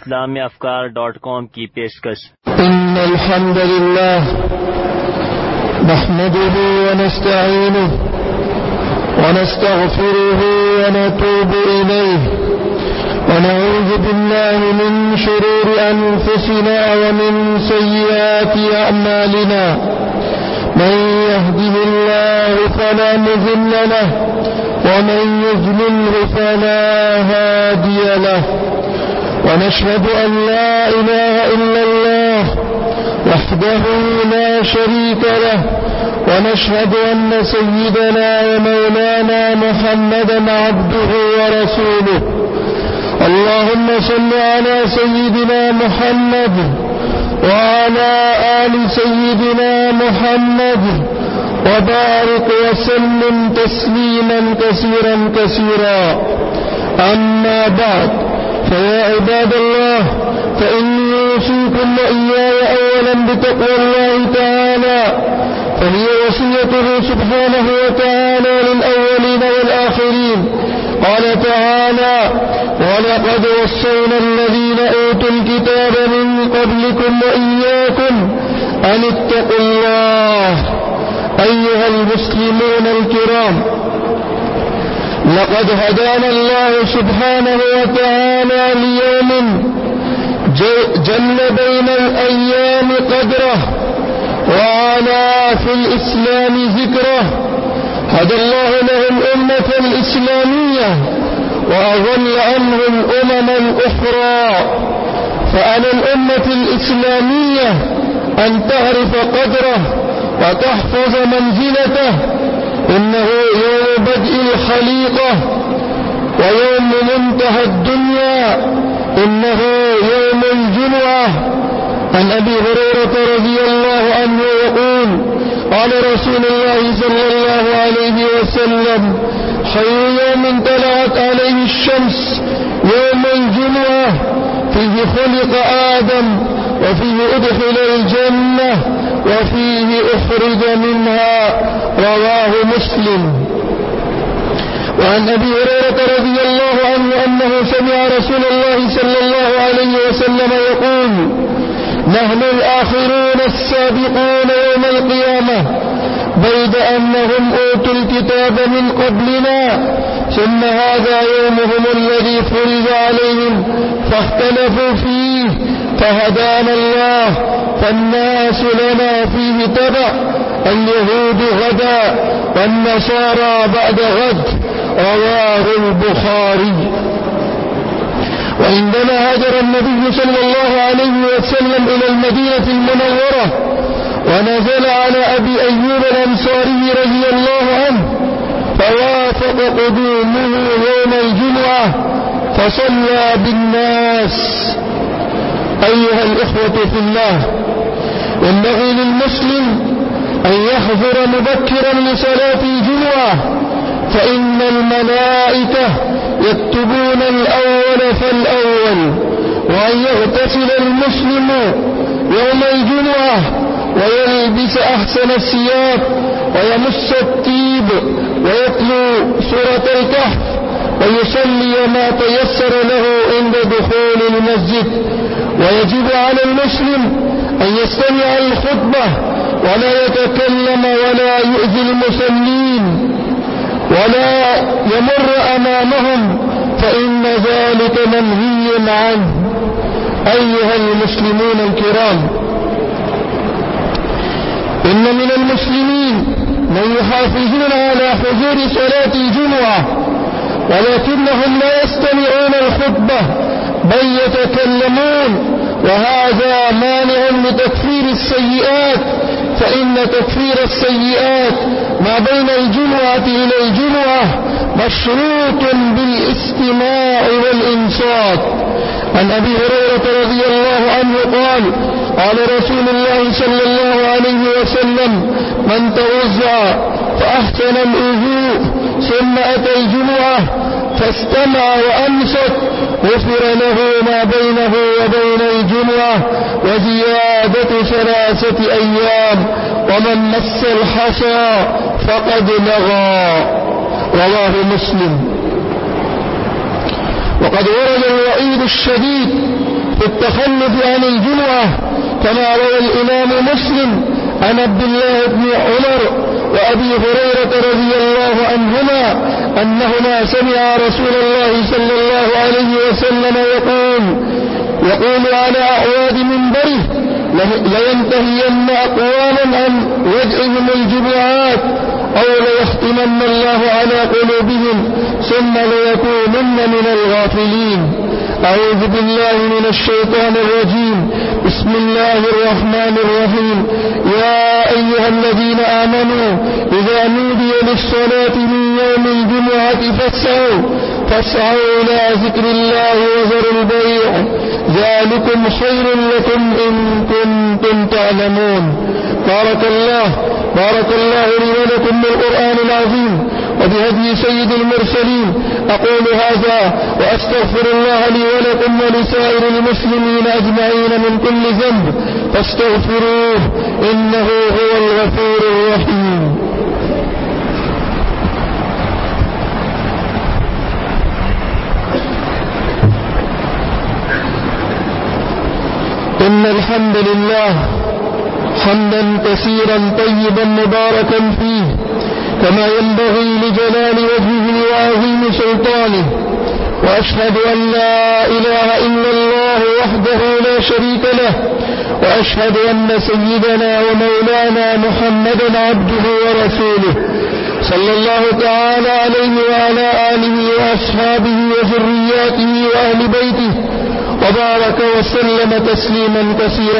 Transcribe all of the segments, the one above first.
islamifkar.com की पेशकश। innal hamdalillah nahmaduhu wa nasta'inuhu wa nastaghfiruhu wa natubu ilayhi wa na'udhu billahi min shururi anfusina wa min sayyiati a'malina man yahdihillahu fala mudilla lahu ومن يضلل فلا هادي له ونشهد أن لا إله إلا الله وحده لا شريك له ونشهد أن سيدنا ومولانا محمدا عبده ورسوله اللهم صل على سيدنا محمد وعلى آل سيدنا محمد وبارك وسلم تسليما كثيرا كثيرا أما بعد فيا عباد الله فإني أوصيكم وإياي أولا بتقوى الله تعالى فهي وصيته سبحانه وتعالى للأولين والآخرين قال تعالى ولقد وصينا الذين أوتوا الكتاب من قبلكم وإياكم أن اتقوا الله أيها المسلمون الكرام لقد هدانا الله سبحانه وتعالى ليوم جل بين الأيام قدره وعلى في الإسلام ذكره هدى الله له الأمة الإسلامية وأضل عنهم أمما أخرى فعلى الأمة الإسلامية أن تعرف قدره وتحفظ منزلته إنه يوم بدء الخليقة ويوم منتهى الدنيا إنه يوم الجمعة عن أبي هريرة رضي الله عنه يقول قال رسول الله صلى الله عليه وسلم خير يوم طلعت عليه الشمس يوم الجمعة فيه خلق آدم وفيه أدخل الجنة وفيه أخرج منها رواه مسلم. وعن أبي هريرة رضي الله عنه أنه سمع رسول الله صلى الله عليه وسلم يقول نحن الآخرون السابقون يوم القيامة بيد أنهم أوتوا الكتاب من قبلنا ثم هذا يومهم الذي فرض عليهم فاختلفوا فيه فهدانا الله فالناس لنا فيه تبع اليهود غدا والنصارى بعد غد رواه البخاري. وعندما هاجر النبي صلى الله عليه وسلم إلى المدينة المنورة ونزل على أبي أيوب الأنصاري رضي الله عنه فوافق قدومه يوم الجمعة فصلى بالناس. أيها الإخوة في الله ينبغي للمسلم أن يحضر مبكرا لصلاة الجمعة فإن الملائكة يكتبون الأول فالأول وأن يغتسل المسلم يوم الجمعة ويلبس أحسن الثياب ويمس الطيب ويتلو سورة الكهف ويصلي ما تيسر له عند دخول المسجد. ويجب على المسلم أن يستمع الخطبة ولا يتكلم ولا يؤذي المصلين ولا يمر أمامهم فإن ذلك منهي عنه. أيها المسلمون الكرام إن من المسلمين من يحافظون على حضور صلاة الجمعة ولكنهم لا يستمعون الخطبة بل يتكلمون وهذا مانع لتكفير السيئات فإن تكفير السيئات ما بين الجمعة إلى الجمعة مشروط بالاستماع والإنصات. عن أبي هريرة رضي الله عنه قال قال رسول الله صلى الله عليه وسلم من توضأ فأحسن الوضوء ثم أتى الجمعة فاستمع وأنصت غفر له ما بينه وبين الجمعة وزيادة 3 أيام ومن مس الحصى فقد لغى رواه مسلم. وقد ورد الوعيد الشديد في والتخلف عن الجمعة، كما روى الإمام مسلم عن عبد الله بن عمر وأبي هريرة رضي الله عنهما أنهما سمع رسول الله صلى الله عليه وسلم يقول على أعواد منبره: لينتهين أقواما عن وجعهم الجمعات أو ليختمن الله على قلوبهم ثم ليكونن من الغافلين. أعوذ بالله من الشيطان الرجيم. بسم الله الرحمن الرحيم. يا أيها الذين آمنوا إذا نودي للصلاة من يوم الجمعة فاسعوا إلى ذكر الله وذروا البيع، ذلكم خير لكم إن كنتم تعلمون. بارك الله لي ولكم بالقرآن العظيم وبهدي سيد المرسلين. أقول هذا وأستغفر الله لي ولكم ولسائر المسلمين أجمعين من كل ذنب فاستغفروه إنه هو الغفور الرحيم. إن الحمد لله حمدا كثيرا طيبا مباركا فيه كما ينبغي لجلال وجهه وعظيم سلطانه، وأشهد أن لا إله إلا الله وحده لا شريك له، وأشهد أن سيدنا ومولانا محمدا عبده ورسوله صلى الله تعالى عليه وعلى آله وأصحابه وذرياته وأهل بيته، وبارك وسلم تسليما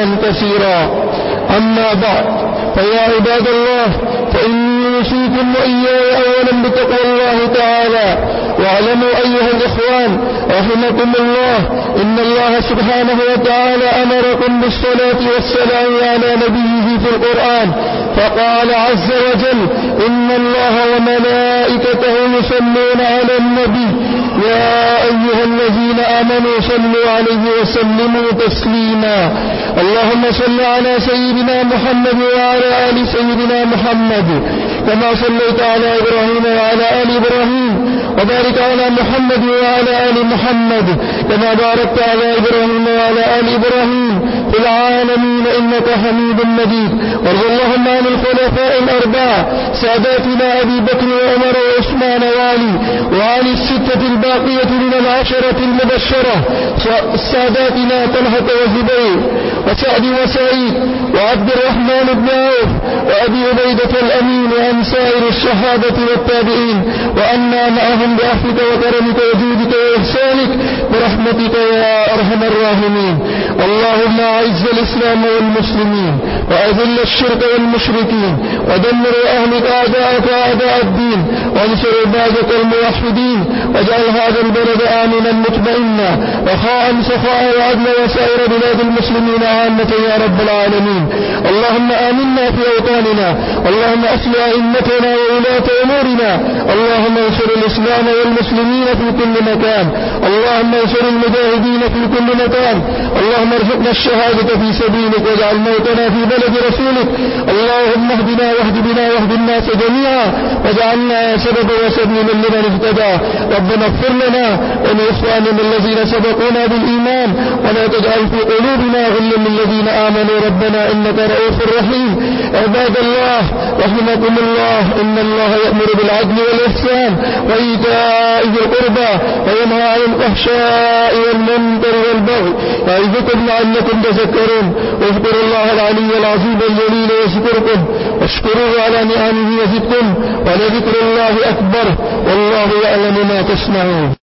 كثيرا. أما بعد، فيا عباد الله، فإني أوصيكم وإياي أولا بتقوى الله تعالى. واعلموا أيها الإخوان رحمكم الله إن الله سبحانه وتعالى أمركم بالصلاة والسلام على نبيه في القرآن، فقال عز وجل: إن الله وملائكته يصلون على النبي يا أيها الذين آمنوا صلوا عليه وسلموا تسليما. اللهم صل على سيدنا محمد وعلى آل سيدنا محمد كما صليت على إبراهيم وعلى آل إبراهيم، وبارك على محمد وعلى آل محمد كما باركت على إبراهيم وعلى آل إبراهيم في العالمين إنك حميد مجيد. وارض اللهم عن الخلفاء الأربعة ساداتنا أبي بكر وعمر وعثمان وعلي، وعن الستة الباقية من العشرة المبشرة ساداتنا طلحة وزبير وسعد وسعيد وعبد الرحمن بن عوف وأبي عبيدة الأمين، وعن سائر الصحابة والتابعين، وأنا معهم بعفوك وكرمك وجودك وإحسانك برحمتك يا أرحم الراحمين. اللهم أعز الإسلام والمسلمين وأذل الشرك والمشركين ودمر أهلك أعداءك أعداء الدين، وانصر عبادك الموحدين، واجعل هذا البلد آمنا مطمئنا رخاء سخاء وعدلا وسائر بلاد المسلمين عامة يا رب العالمين. اللهم آمنا في أوطاننا، اللهم أصلح أئمتنا وولاة أمورنا، اللهم انصر الإسلام والمسلمين في كل مكان، اللهم انصر المجاهدين في كل مكان، اللهم ارزقنا الشهادة في سبيلك واجعل موتنا في بلد رسولك. اللهم اهدنا واهد بنا واهد الناس جميعا واجعلنا سبب وسبيلا لمن اهتدى. ربنا اغفر لنا ولإخواننا الذين سبقونا بالإيمان ولا تجعل في قلوبنا غلا للذين آمنوا ربنا إنك رؤوف رحيم. عباد الله رحمكم الله، إن الله يأمر بالعدل والإحسان وإيتاء ذي القربى وينهى عن الفحشاء والمنكر والبغي يعظكم لعلكم تذكرون. واذكروا الله العلي العظيم الجليل يذكركم، واشكروه على نعمه يزدكم، ولذكر الله أكبر والله يعلم ما تصنعون.